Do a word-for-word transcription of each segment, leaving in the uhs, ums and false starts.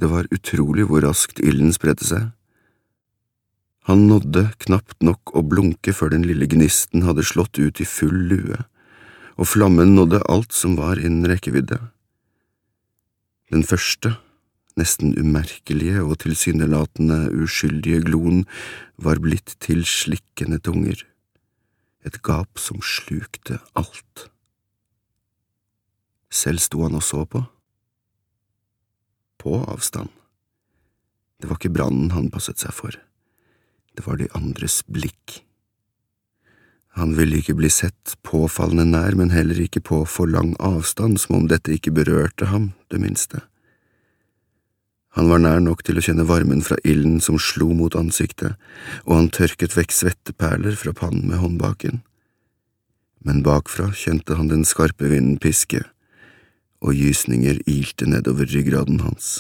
Det var utrolig hvor raskt ilden spredte seg. Han nådde knapt nok å blunke før den lille gnisten hadde slått ut i full lue, og flammen nådde alt som var innen rekkevidde. Den første, nesten umerkelige og tilsynelatende uskyldige gloen var blitt til slikkende tunger, et gap som slukte alt. Selv sto han og så på. På avstand. Det var ikke brannen han passet seg for. Det var de andres blikk. Han ville ikke bli sett påfallende nær, men heller ikke på for lang avstand, som om dette ikke berørte ham, det minste. Han var nær nok til å kjenne varmen fra ilden som slo mot ansiktet, og han tørket vekk svetteperler fra pannen med håndbaken. Men bakfra kjente han den skarpe vinden piske, og gysninger ilte nedover ryggraden hans.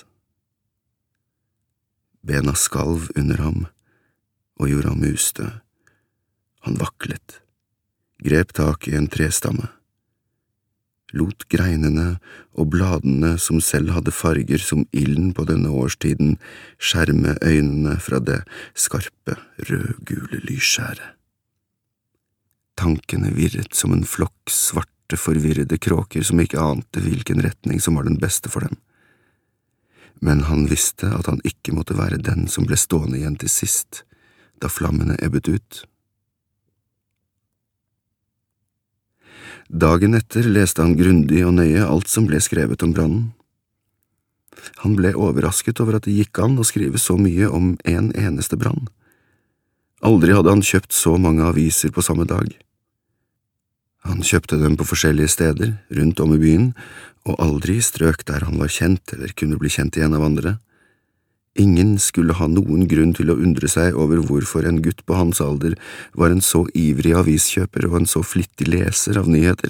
Bena skalv under ham, og gjorde ham ustø. Han vaklet, grep tak i en trestamme, lot greinene og bladene som selv hadde farger som ilden på denne årstiden skjerme øynene fra det skarpe, rød-gule lysskjæret. Tankene virret som en flokk svarte, forvirrede kråker som ikke ante hvilken retning som var den beste for dem. Men han visste at han ikke måtte være den som ble stående igjen til sist, da flammene ebbet ut. Dagen etter leste han grundig og nøye alt som ble skrevet om brannen. Han ble overrasket over at det gikk an å skrive så mye om en eneste brann. Aldri hadde han kjøpt så mange aviser på samme dag. Han kjøpte dem på forskjellige steder, rundt om i byen, og aldri i strøk der han var kjent eller kunne bli kjent igjen av andre. Ingen skulle ha noen grunn til å undre seg over hvorfor en gutt på hans alder var en så ivrig aviskjøper og en så flittig leser av nyheter.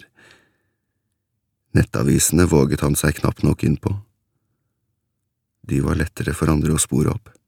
Nettavisene våget han seg knapt nok inn på. De var lettere for andre å spore opp.